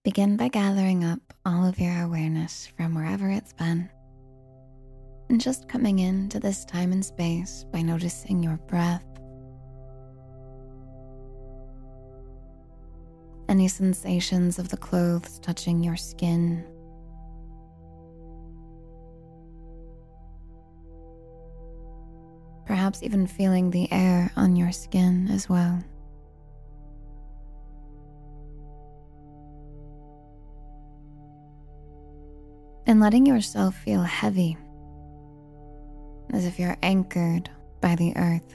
Begin by gathering up all of your awareness from wherever it's been, and just coming into this time and space by noticing your breath, any sensations of the clothes touching your skin, perhaps even feeling the air on your skin as well. And letting yourself feel heavy, as if you're anchored by the earth.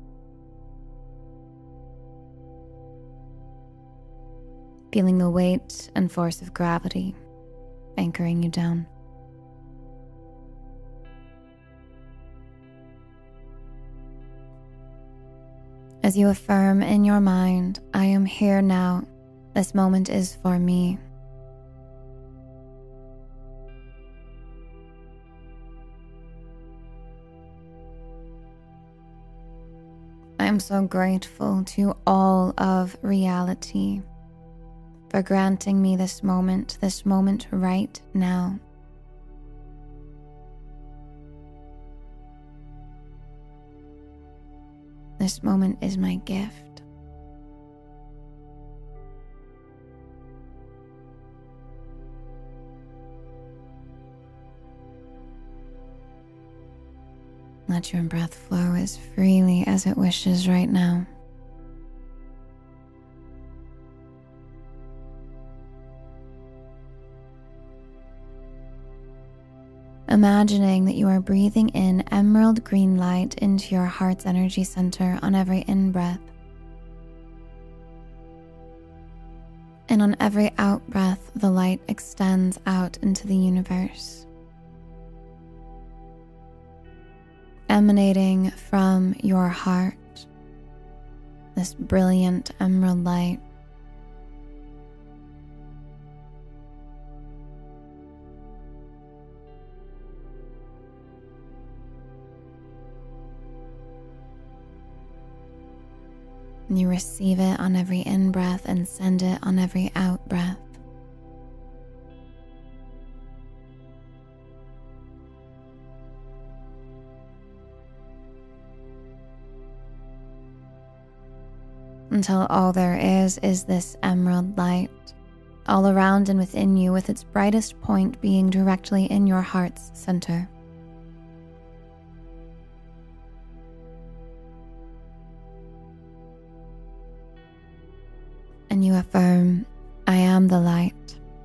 Feeling the weight and force of gravity anchoring you down. As you affirm in your mind, I am here now, this moment is for me. I am so grateful to all of reality for granting me this moment right now. This moment is my gift. Let your breath flow as freely as it wishes right now. Imagining that you are breathing in emerald green light into your heart's energy center on every in-breath. And on every out-breath, the light extends out into the universe, emanating from your heart, this brilliant emerald light. You receive it on every in-breath and send it on every out-breath. Until all there is this emerald light, all around and within you, with its brightest point being directly in your heart's center. And you affirm, I am the light.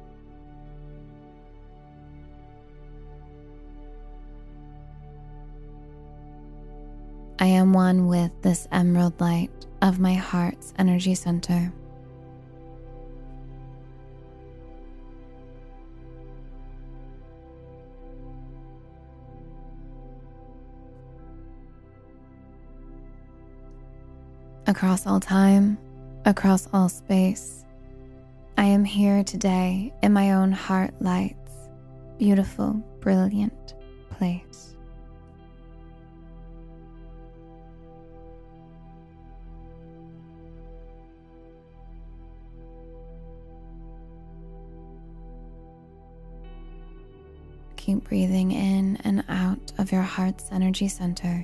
I am one with this emerald light of my heart's energy center. Across all time, across all space, I am here today in my own heart light's beautiful, brilliant place. Keep breathing in and out of your heart's energy center.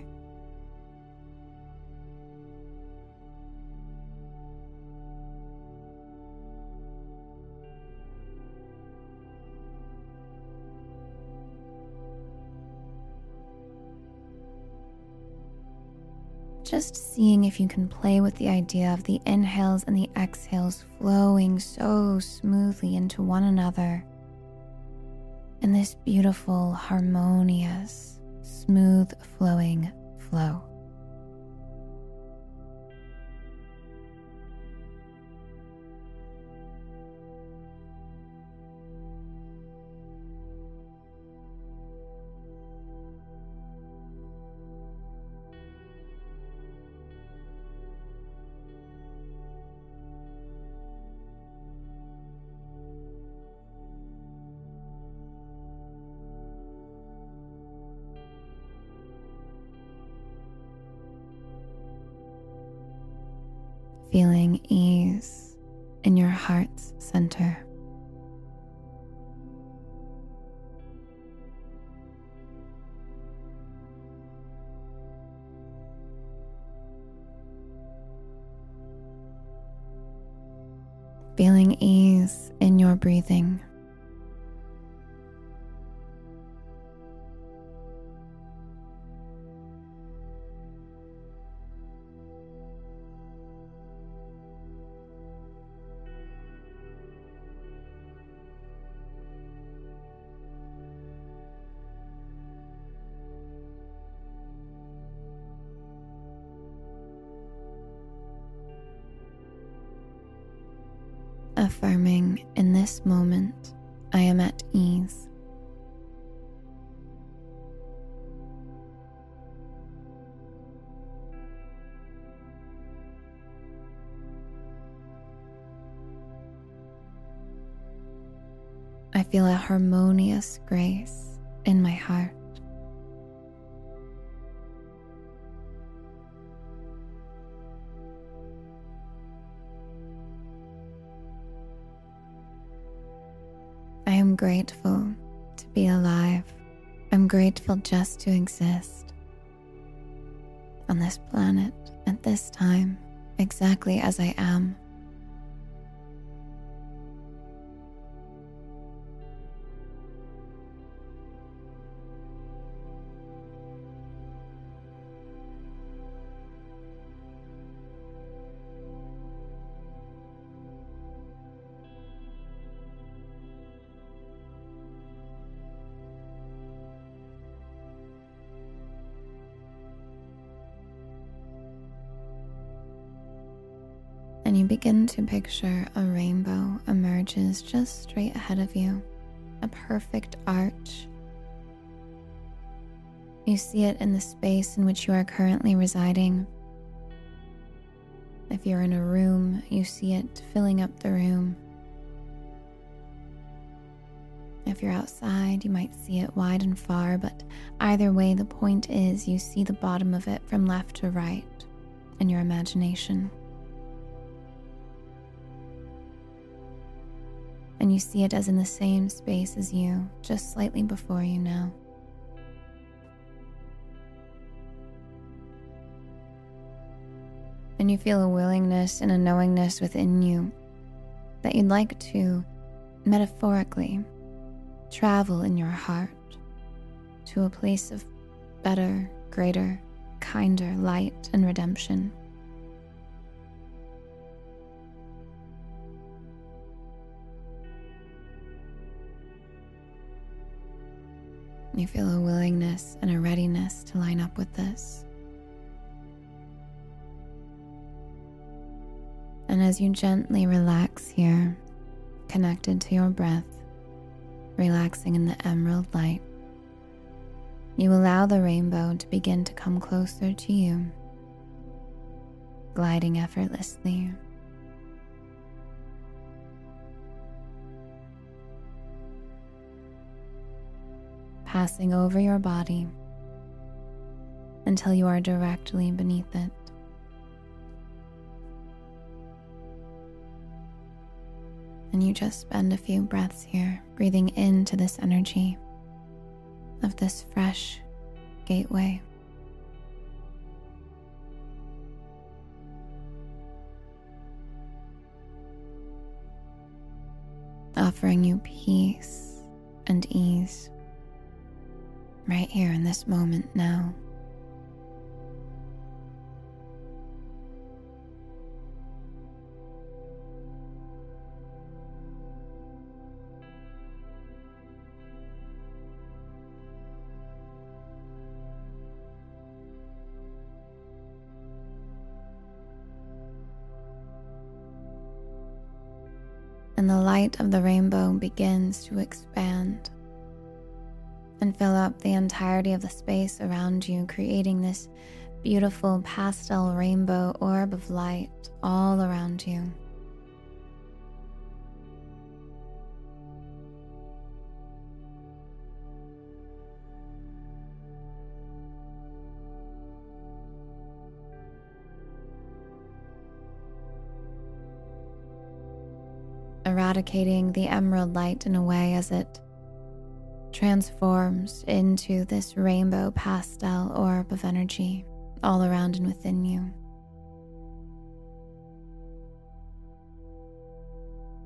Just seeing if you can play with the idea of the inhales and the exhales flowing so smoothly into one another in this beautiful, harmonious, smooth flowing flow. Feeling ease in your heart's center. feeling ease in your breathing. Affirming, in this moment, I am at ease. I feel a harmonious grace in my heart. I am grateful to be alive. I'm grateful just to exist on this planet at this time, exactly as I am. And you begin to picture a rainbow emerges just straight ahead of you, a perfect arch. You see it in the space in which you are currently residing. If you're in a room, you see it filling up the room. If you're outside, you might see it wide and far, but either way, the point is you see the bottom of it from left to right in your imagination. And you see it as in the same space as you, just slightly before you now. And you feel a willingness and a knowingness within you that you'd like to, metaphorically, travel in your heart to a place of better, greater, kinder light and redemption. You feel a willingness and a readiness to line up with this. And as you gently relax here, connected to your breath, relaxing in the emerald light, you allow the rainbow to begin to come closer to you, gliding effortlessly. Passing over your body until you are directly beneath it. And you just spend a few breaths here, breathing into this energy of this fresh gateway. Offering you peace and ease right here in this moment now. And the light of the rainbow begins to expand and fill up the entirety of the space around you, creating this beautiful pastel rainbow orb of light all around you. Eradicating the emerald light in a way as it transforms into this rainbow pastel orb of energy all around and within you.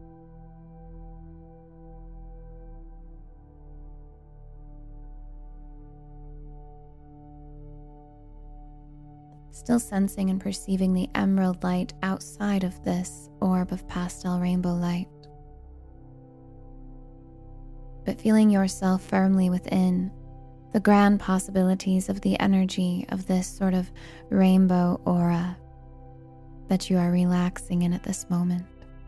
still sensing and perceiving the emerald light outside of this orb of pastel rainbow light, but feeling yourself firmly within the grand possibilities of the energy of this sort of rainbow aura that you are relaxing in at this moment.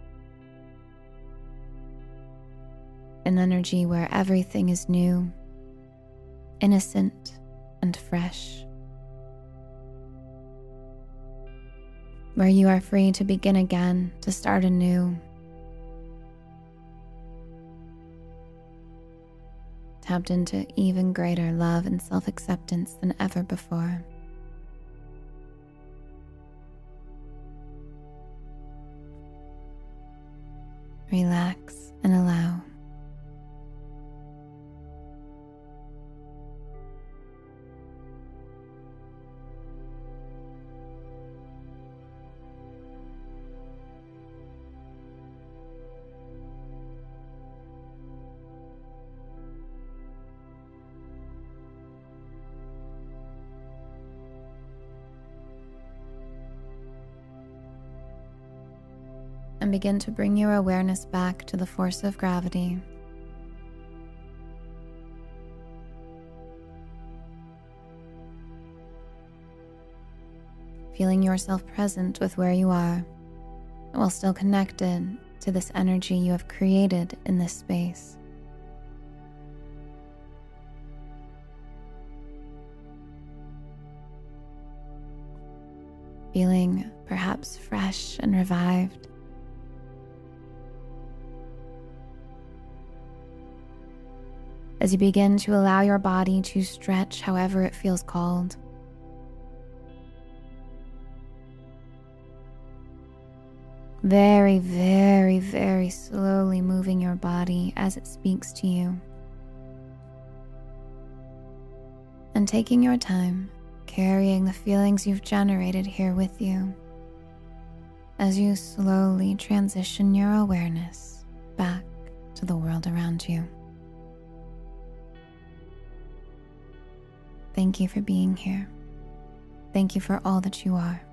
An energy where everything is new, innocent, and fresh. Where you are free to begin again, to start anew. Tapped into even greater love and self-acceptance than ever before. Relax and allow. And begin to bring your awareness back to the force of gravity. Feeling yourself present with where you are, while still connected to this energy you have created in this space. Feeling perhaps fresh and revived. As you begin to allow your body to stretch however it feels called. Very, very, very slowly moving your body as it speaks to you. And taking your time, carrying the feelings you've generated here with you as you slowly transition your awareness back to the world around you. Thank you for being here. Thank you for all that you are.